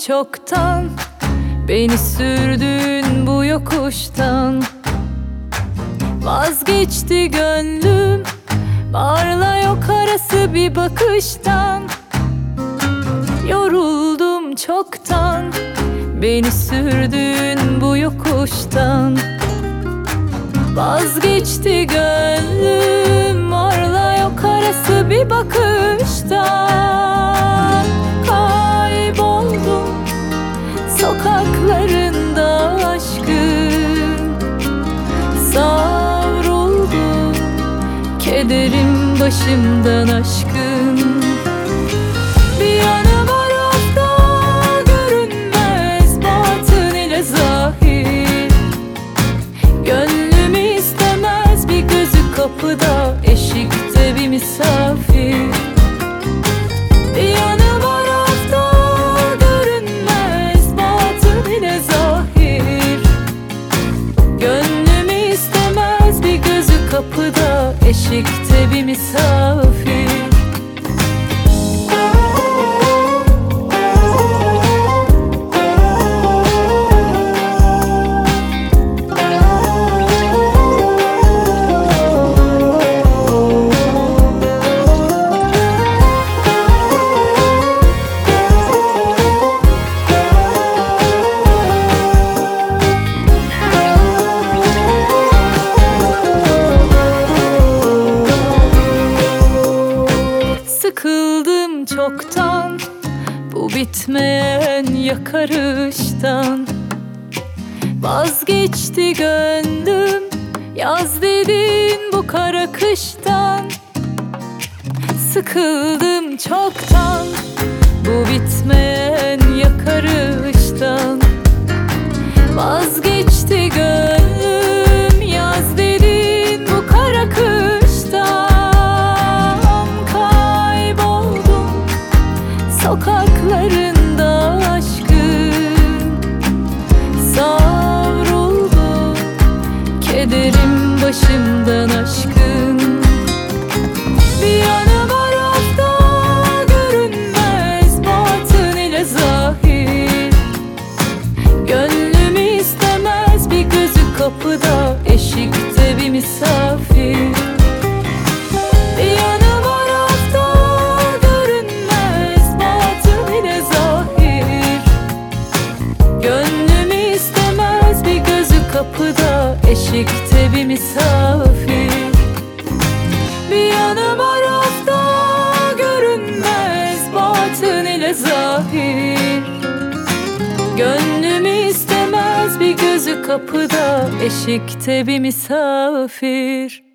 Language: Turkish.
çoktan, beni sürdün bu yokuştan. Vazgeçti gönlüm, varla yok arası bir bakıştan. Yoruldum çoktan, beni sürdün bu yokuştan. Vazgeçti gönlüm, varla yok arası bir bakıştan. Kayboldum sokaklarında aşkın, savruldum kederim başımdan aşkın. Bir yanı var orada görünmez, batın ile zahir. Gönlümü istemez, bir gözü kapıda, eşikte bir misafir. Bir yanı var orada görünmez, batın ile zahir. Gönlümü istemez, bir gözü kapıda, eşikte bir misafir. Sıkıldım çoktan bu bitmeyen yakarıştan. Vazgeçti gönlüm, yaz dedin bu kara kıştan. Sıkıldım çoktan bu bitmeyen yakarıştan. Vazgeçti gönlüm, yaz dedin bu kara kıştan. Sokaklarında aşkın, savruldum kederim başımdan aşkın. Bir yanı var orada görünmez, batın ile zahir. Gönlümü istemez, bir gözü kapıda, eşikte bir misafir. Bir yanı var orada görünmez, batın ile zahir. Gönlümü istemez, bir gözü kapıda, eşikte bir misafir. Bir yanı var orada görünmez, batın ile zahir. Gönlümü istemez, bir gözü kapıda, eşikte bir misafir.